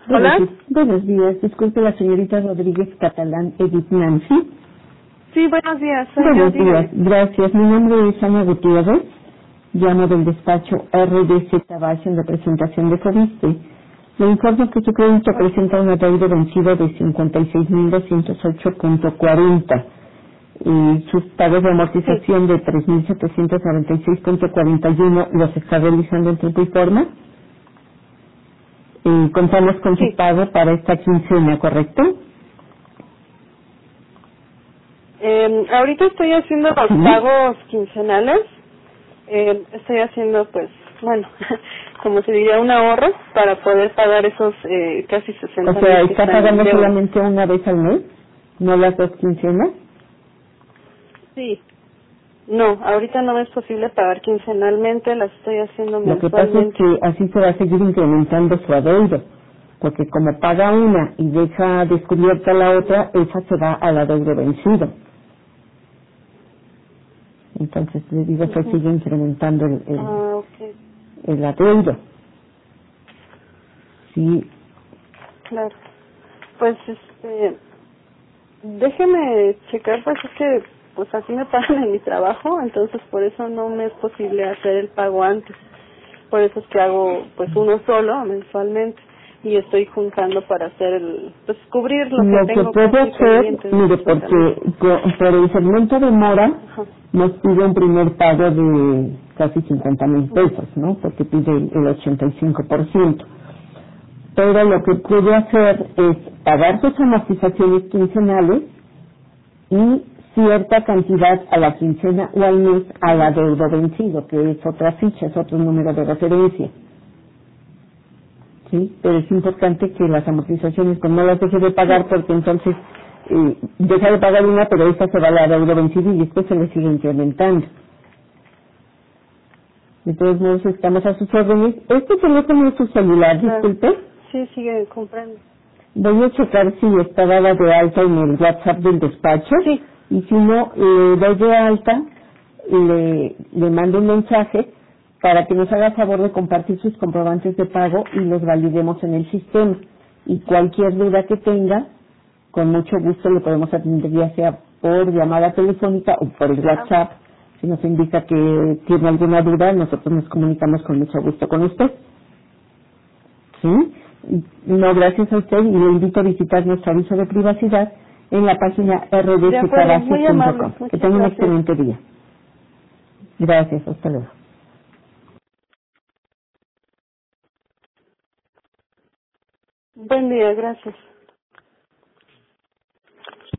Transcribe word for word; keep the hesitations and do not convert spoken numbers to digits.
Buenos, Hola. di- buenos días, disculpe la señorita Rodríguez Catalán Edith Nancy. Sí, buenos días, soy yo, Buenos días, dígame. gracias. Mi nombre es Ana Gutiérrez, llamo del despacho R D Z Base en representación de Fobiste. Le informo que su crédito presenta una deuda vencida de cincuenta y seis mil doscientos ocho punto cuarenta y sus pagos de Sí, amortización de tres mil setecientos noventa y seis punto cuarenta y uno los está realizando en tiempo y forma. Y contamos con su sí. pago para esta quincena, ¿correcto? Eh, ahorita estoy haciendo los Sí. pagos quincenales. Eh, estoy haciendo, pues, bueno, como se diría, un ahorro para poder pagar esos eh, casi O sesenta sea, mil que ¿está están en pagando deuda. solamente una vez al mes? ¿No las dos quincenas? Sí. No, ahorita no es posible pagar quincenalmente, las estoy haciendo Lo que pasa es mensualmente. que así se va a seguir incrementando su adeudo, porque como paga una y deja descubierta la otra, esa se va al adeudo vencido. Entonces, le digo, se Ujú. sigue incrementando el, el, Ah, ok, el adeudo. Sí, claro. Pues, este, déjeme checar, pues es que pues así me pagan en mi trabajo, entonces por eso no me es posible hacer el pago antes. Por eso es que hago pues uno solo mensualmente y estoy juntando para hacer el, pues cubrir lo que lo que tengo puedo casi hacer, pendiente de mire, sesenta mil. porque co- por el segmento de mora Ajá. nos pide un primer pago de casi cincuenta mil pesos, ¿no? Porque pide el el ochenta y cinco por ciento. Pero lo que puede hacer es pagar sus amortizaciones quincenales y cierta cantidad a la quincena o al mes al Ujú. adeudo vencido, que es otra ficha, es otro número de referencia. ¿Sí? Pero es importante que las amortizaciones pues, no las deje de pagar Sí, porque entonces eh, deja de pagar una, pero esta se va al adeudo vencido y después se le sigue incrementando. De todos modos, estamos a sus órdenes. Este teléfono es su celular, claro. disculpe. Sí, sigue comprando. Voy a checar si está dada de alta en el WhatsApp del despacho Sí, y si no, le doy de alta, le, le mando un mensaje para que nos haga favor de compartir sus comprobantes de pago y los validemos en el sistema. Y cualquier duda que tenga, con mucho gusto le podemos atender ya sea por llamada telefónica o por el ah, WhatsApp. Si nos indica que tiene alguna duda, nosotros nos comunicamos con mucho gusto con usted. ¿Sí? No, gracias a usted y le invito a visitar nuestro aviso de privacidad en la página r d de c acuerdo, caracio muy punto amable, com. Que muchas tenga un gracias. excelente día. Gracias, hasta luego. Buen día, gracias.